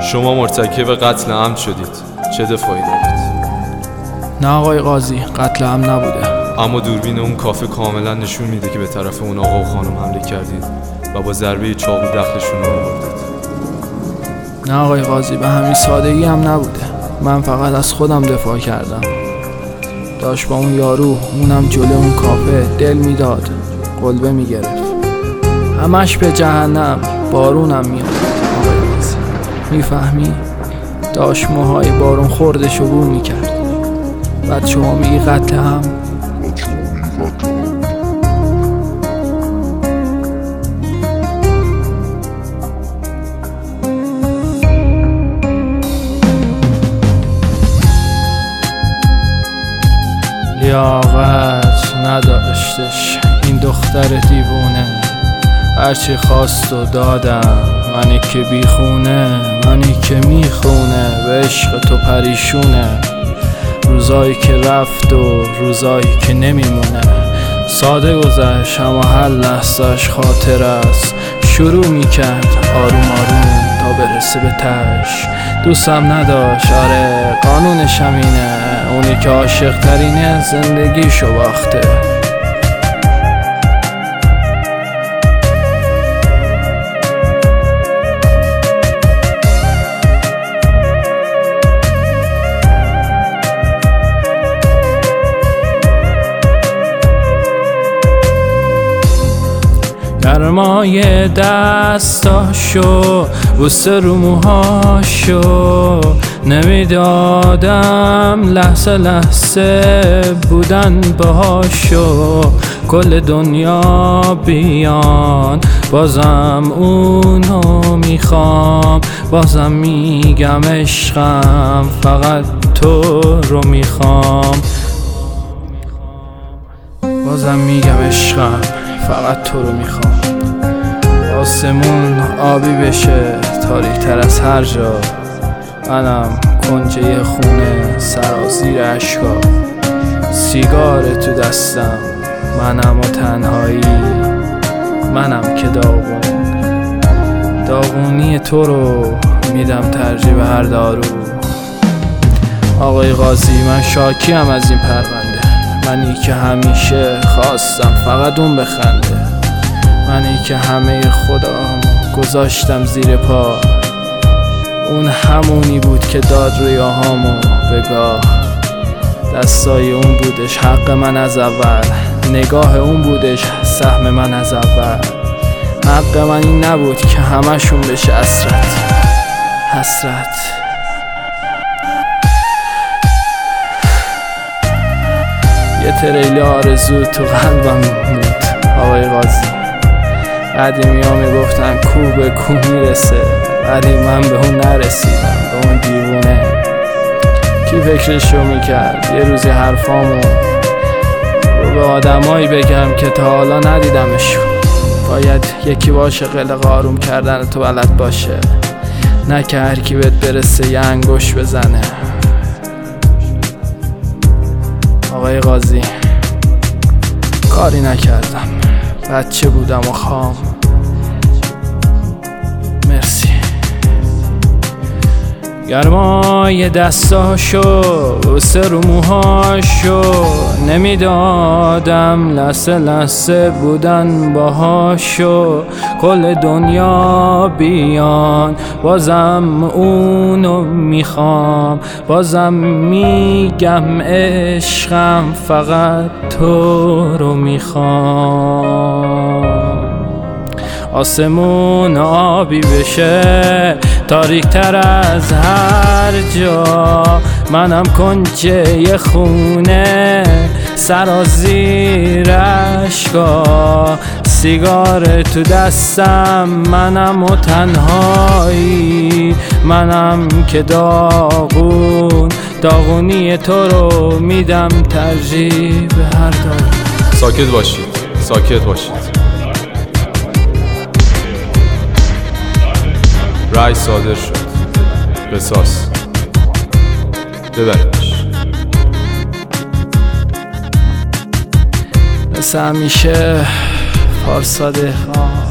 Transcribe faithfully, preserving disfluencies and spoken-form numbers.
شما مرتکب قتل عمد شدید، چه دفاعی دارید؟ نه آقای قاضی، قتل عمد نبوده. اما دوربین اون کافه کاملا نشون میده که به طرف اون آقا و خانم حمله کردید و با ضربه چاقو دخلشون رو آوردید. نه آقای قاضی، به همین سادگی هم نبوده. من فقط از خودم دفاع کردم. داشت با اون یارو، اونم جلو اون کافه دل میداد، قلبه میگرفت. همش به جهنم، بارونم میاد. آقای قاضی میفهمی؟ داشت موهای بارون خوردشو بو میکرد. بعد شما میگی قتل هم؟ لیاقت نداشتش این دختر دیوونه، هرچی خواست و دادم. منی که بیخونه، منی که میخونه، به عشق تو پریشونه. روزایی که رفت و روزایی که نمیمونه. ساده گذشت اما هر لحظهش خاطر است. شروع میکرد آروم آروم تا برسه به تش. دوستم نداشت، آره قانونش همینه. اونی که عاشق ترینه زندگیشو باخته. گرمای دستاشو، بوسه رو موهاشو، نمیدادم لحظه لحظه بودن باهاشو. کل دنیا بیان بازم اونو میخوام. بازم میگم عشقم، فقط تو رو میخوام. بازم میگم عشقم، فقط تو رو میخوام. آسمون آبی بشه، تاریک تر از هر جا. منم کنجه خونه، سرازیر اشکا. سیگار تو دستم، منم و تنهایی. منم که داغون، داغونی تو رو میدم ترجیح به هر دارو. آقای قاضی من شاکیم از این پرونده. منی که همیشه خواستم فقط اون بخنده. منی که همه خودم گذاشتم زیر پا. اون همونی بود که داد رویاهامو بگاه. دستای اون بودش حق من از اول. نگاه اون بودش سهم من از اول. حق من این نبود که همشون بشه حسرت حسرت. یه تریل آرزو تو قلبم بود آقای قاضی. قدیمی ها میگفتن کو به کو میرسه، ولی من به اون نرسیدم، به اون دیوونه. کی فکرشو میکرد یه روزی حرفامو رو به آدمایی بگم که تا حالا ندیدمشون. باید یکی باشه قلق آروم کردن تو بلد باشه، نه که هر کی بهت برسه یه انگوش بزنه. آقای قاضی کاری نکردم، بچه بودم و خام. مرسی. گرمای دستاشو، بوسه رو موهاشو، نمیدادم لحظه لحظه بودن باهاشو. کل دنیا بیان بازم اونو میخوام. بازم میگم عشقم، فقط تو رو میخوام. آسمون آبی بشه، تاریک تر از هر جا. منم کنجه خونه، سرازیر اشکا. سیگار تو دستم، منم و تنهایی. منم که داغون، داغونی تو رو میدم ترجیح به هر دارو. ساکت باشید، ساکت باشید. رای صادر شد. قصاص. ببرش. مثل همیشه پارسا دهقان.